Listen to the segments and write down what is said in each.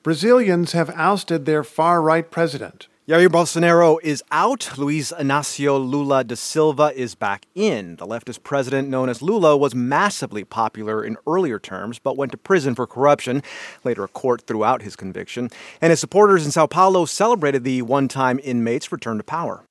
Brazilians have ousted their far-right president. Jair Bolsonaro is out. Luiz Inácio Lula da Silva is back in. The leftist president, known as Lula, was massively popular in earlier terms, but went to prison for corruption. Later, a court threw out his conviction. And his supporters in Sao Paulo celebrated the one-time inmate's return to power.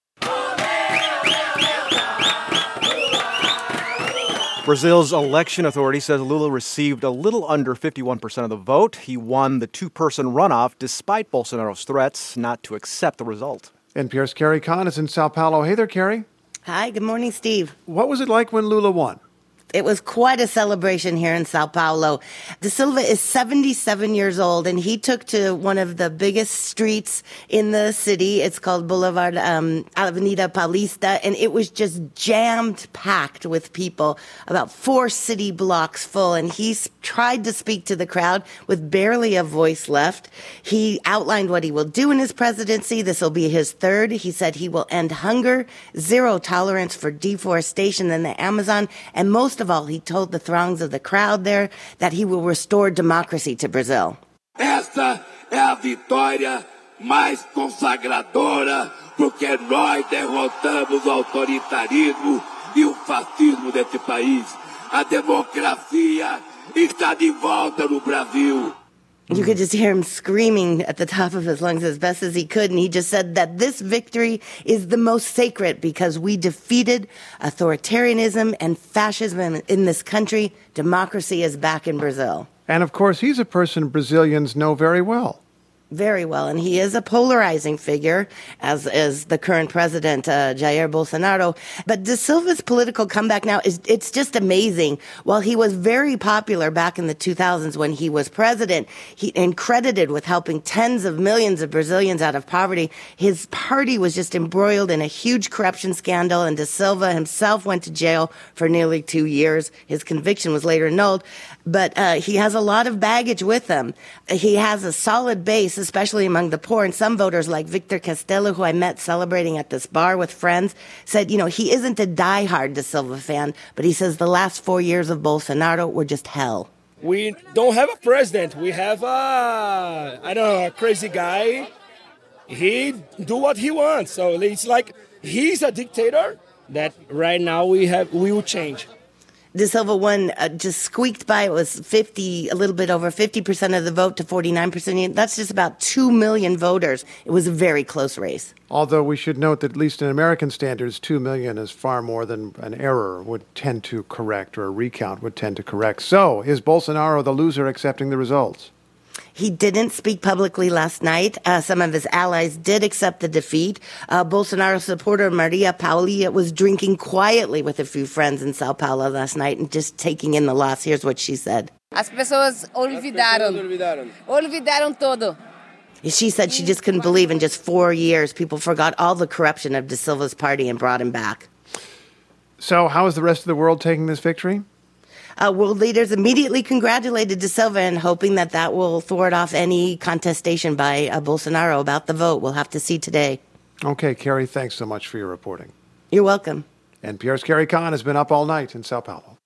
Brazil's election authority says Lula received a little under 51% of the vote. He won the two-person runoff despite Bolsonaro's threats not to accept the result. NPR's Carrie Kahn is in Sao Paulo. Hey there, Carrie. Hi, good morning, Steve. What was it like when Lula won? It was quite a celebration here in Sao Paulo. Da Silva is 77 years old, and he took to one of the biggest streets in the city. It's called Boulevard Avenida Paulista, and it was just jammed packed with people, about 4 city blocks full. And he tried to speak to the crowd with barely a voice left. He outlined what he will do in his presidency. This will be his third. He said he will end hunger, zero tolerance for deforestation in the Amazon, and most of all, he told the throngs of the crowd there that he will restore democracy to Brazil. Esta é a vitória mais consagradora, porque nós derrotamos o autoritarismo e o fascismo desse país. A democracia está de volta no Brasil. You could just hear him screaming at the top of his lungs as best as he could. And he just said that this victory is the most sacred because we defeated authoritarianism and fascism in this country. Democracy is back in Brazil. And of course, he's a person Brazilians know very well. Very well. And he is a polarizing figure, as is the current president, Jair Bolsonaro. But Da Silva's political comeback now it's just amazing. While he was very popular back in the 2000s when he was president, and credited with helping tens of millions of Brazilians out of poverty, his party was just embroiled in a huge corruption scandal, and Da Silva himself went to jail for nearly 2 years. His conviction was later annulled. But he has a lot of baggage with him. He has a solid base, especially among the poor. And some voters like Victor Castelo, who I met celebrating at this bar with friends, said, he isn't a diehard Da Silva fan, but he says the last 4 years of Bolsonaro were just hell. We don't have a president. We have a crazy guy. He do what he wants. So it's like he's a dictator that right now we will change. Da Silva won, just squeaked by. It was a little bit over 50% of the vote to 49%. That's just about 2 million voters. It was a very close race. Although we should note that at least in American standards, 2 million is far more than an error would tend to correct, or a recount would tend to correct. So, is Bolsonaro the loser accepting the results? He didn't speak publicly last night. Some of his allies did accept the defeat. Bolsonaro supporter Maria Paula was drinking quietly with a few friends in Sao Paulo last night and just taking in the loss. Here's what she said. As pessoas olvidaram todo. She said she just couldn't believe in just 4 years people forgot all the corruption of Da Silva's party and brought him back. So how is the rest of the world taking this victory? World leaders immediately congratulated Da Silva and hoping that will thwart off any contestation by Bolsonaro about the vote. We'll have to see today. Okay, Carrie, thanks so much for your reporting. You're welcome. NPR's Carrie Kahn has been up all night in Sao Paulo.